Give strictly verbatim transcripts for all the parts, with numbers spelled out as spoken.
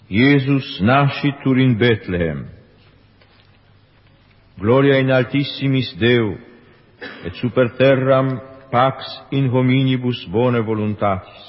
Iesus nascitur in Bethlehem. Gloria in altissimis Deo, et super terram pax in hominibus bone voluntatis.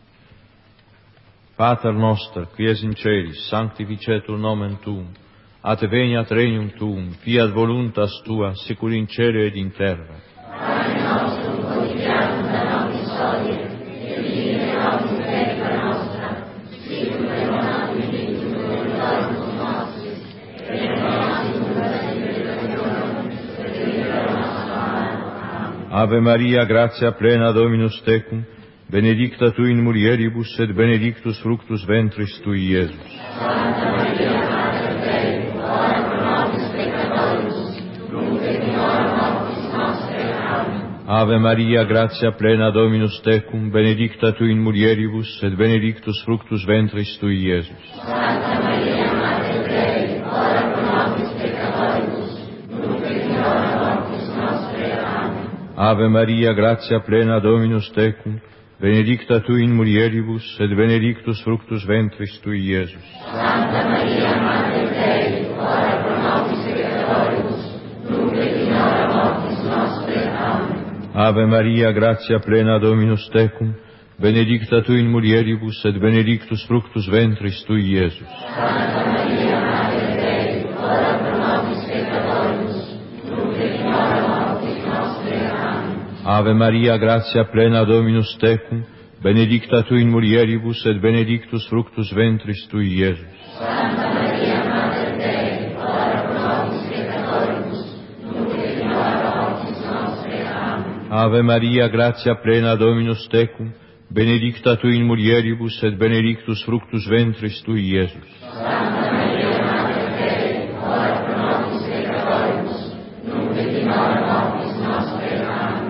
Pater noster, qui es in celis, sanctificetur nomen tuum, adveniat regnum tuum, fiat voluntas tua, sicur in cielo ed in terra. Pane nostrum quotidianum da nobis hodie, et dimitte nobis debita nostra, sicur et non dimitte voluntatis nostris, et non nos tentationem, sed libera nos a malo. Amen. Ave Maria, gratia plena, Dominus tecum, benedicta tu in mulieribus, et benedictus fructus ventris tui, Iesus. Santa Maria, Mater Dei, ora pro nobis peccatoribus, nunc et in hora mortis nostre. Amen. Ave Maria, gratia plena, Dominus tecum, benedicta tu in mulieribus, et benedictus fructus ventris tui, Iesus. Santa Maria, Mater Dei, ora pro nobis peccatoribus, nunc et in hora mortis nostre. Amen. Ave Maria, gratia plena, Dominus tecum, benedicta tu in mulieribus, et benedictus fructus ventris tui, Iesus. Santa Maria, Mater Dei, ora pro nobis peccatoribus, nunc et in hora mortis nostre. Amen. Ave Maria, gratia plena, Dominus tecum, benedicta tu in mulieribus, et benedictus fructus ventris tui, Iesus. Santa Maria, Mater Dei, ora pro nobis peccatoribus, nunc et in hora mortis nostre. Amen. Ave Maria, gratia plena, Dominus tecum, benedicta tu in mulieribus, et benedictus fructus ventris tui, Iesus. Santa Maria, Mater Dei, ora pro nobis peccatoribus, nunc et in hora mortis nostre. Amen. Ave Maria, gratia plena, Dominus tecum, benedicta tu in mulieribus, et benedictus fructus ventris tui, Iesus. Santa Maria, Mater Dei, ora pro nobis peccatoribus, nunc et in hora mortis nostre. Amen.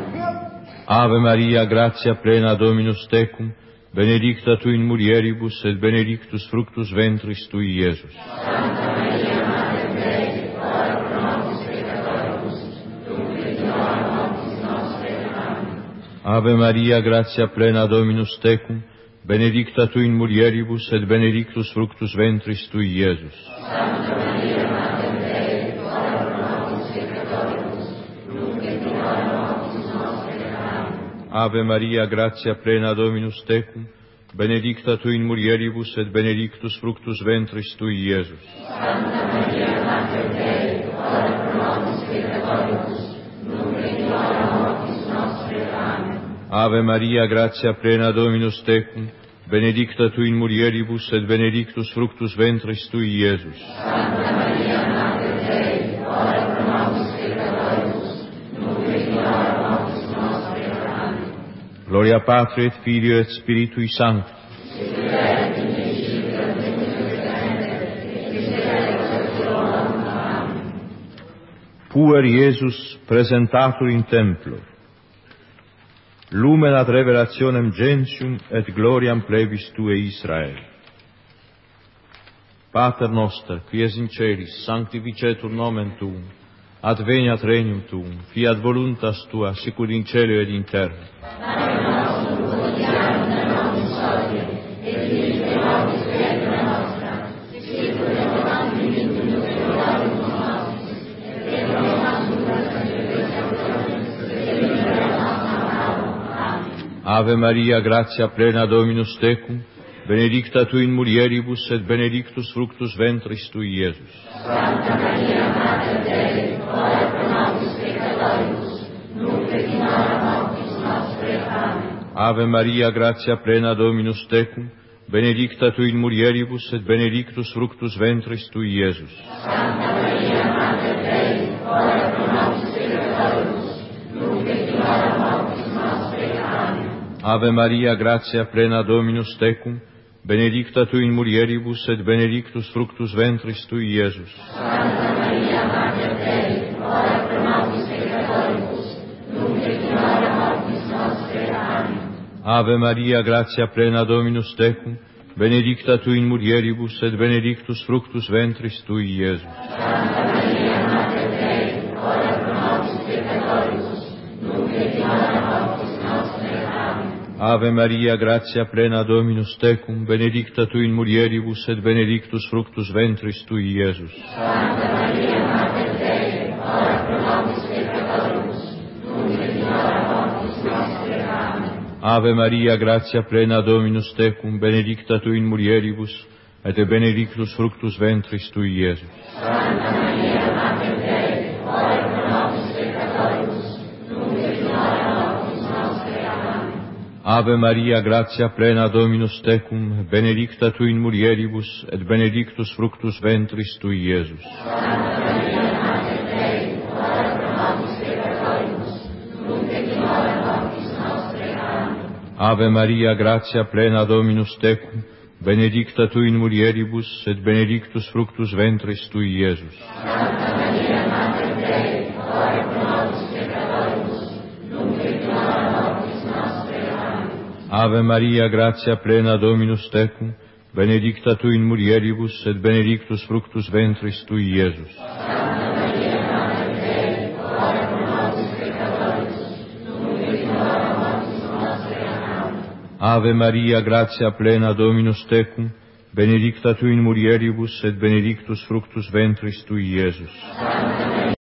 Ave Maria, gratia plena, Dominus tecum, benedicta tu in mulieribus, et benedictus fructus ventris tui, Iesus. Santa Maria, Mater Dei, ora pro nobis peccatoribus, nunc et in hora mortis nostre. Amen. Ave Maria, gratia plena, Dominus tecum, benedicta tu in mulieribus, et benedictus fructus ventris tui, Iesus. Santa Maria, Mater Dei, ora pro nobis peccatoribus, nunc et in hora mortis nostre. Amen. Ave Maria, gratia plena, Dominus tecum, benedicta tu in mulieribus, et benedictus fructus ventris tui, Iesus. Santa Maria, Mater Dei, ora pro nobis peccatoribus, nunc et in hora mortis nostre. Amen. Ave Maria, gratia plena, Dominus tecum, benedicta tu in mulieribus, et benedictus fructus ventris tui, Iesus. Santa Maria, Mater Dei, ora pro nobis peccatoribus, nunc et in hora mortis nostre. Amen. Gloria Patri et Filio et Spiritui Sancti. Sicut erat in principio et nunc et semper, et miserere saeculorum. Amen. Puer Iesus presentatur in templo, lumen ad revelationem gentium et gloriam plebis Tuae Israel. Pater noster, qui es in celis, sanctificetur nomen Tuum, adveniat regnum Tuum, fiat voluntas Tua, sicur in cielo ed in terra. Pane nostrum quotidianum da nobis hodie, et dimitte nobis debita nostra, sicur et non dimitte voluntatis nostris, et non nos tentationem, sed libera nos a malo. Amen. Ave Maria, gratia plena, Dominus tecum, benedicta tu in mulieribus, et benedictus fructus ventris tui, Iesus. Santa Maria, Mater Dei, ora pro nobis peccatoribus, nunc et in hora mortis nostre. Amen. Ave Maria, gratia plena, Dominus tecum, benedicta tu in mulieribus, et benedictus fructus ventris tui, Iesus. Santa Maria, Mater Dei, ora pro nobis peccatoribus, nunc et in hora mortis nostre. Amen. Ave Maria, gratia plena, Dominus tecum, benedicta tu in mulieribus, et benedictus fructus ventris tui, Iesus. Santa Maria, Mater Dei, ora pro nobis peccatoribus, nunc et in hora mortis nostre. Amen. Ave Maria, gratia plena, Dominus tecum, benedicta tu in mulieribus, et benedictus fructus ventris tui, Iesus. Santa Maria, Mater Dei, ora pro nobis peccatoribus, nunc et in hora mortis nostre. Amen. Ave Maria, gratia plena Dominus tecum, benedicta tu in mulieribus et benedictus fructus ventris tui, Iesus. Santa Maria, Mater Dei, ora pro nobis peccatoribus, nunc et in hora mortis nostre. Amen. Ave Maria, gratia plena Dominus tecum, benedicta tu in mulieribus, et benedictus fructus ventris tui, Iesus. Santa Maria, Mater Dei, ora pro nobis peccatoribus, nunc et in hora mortis nostre. Amen. Ave Maria, gratia plena Dominus tecum, benedicta tu in mulieribus, et benedictus fructus ventris tui, Iesus. Santa Maria, Mater Dei, ora pro nobis peccatoribus, nunc et in hora mortis nostre. Amen. Ave Maria, gratia plena Dominus tecum, benedicta tu in mulieribus, et benedictus fructus ventris tui, Iesus. Santa Maria, Mater Dei, ora pro nobis peccatoribus, nunc et in hora mortis nostre. Amen. Ave Maria, gratia plena Dominus tecum, benedicta tu in mulieribus, et benedictus fructus ventris tui, Iesus. Santa Maria, Mater Dei, ora pro nobis peccatoribus, nunc et in hora mortis nostre. Amen. Ave Maria, gratia plena Dominus tecum, benedicta tu in mulieribus, et benedictus fructus ventris tui, Iesus. Santa Maria,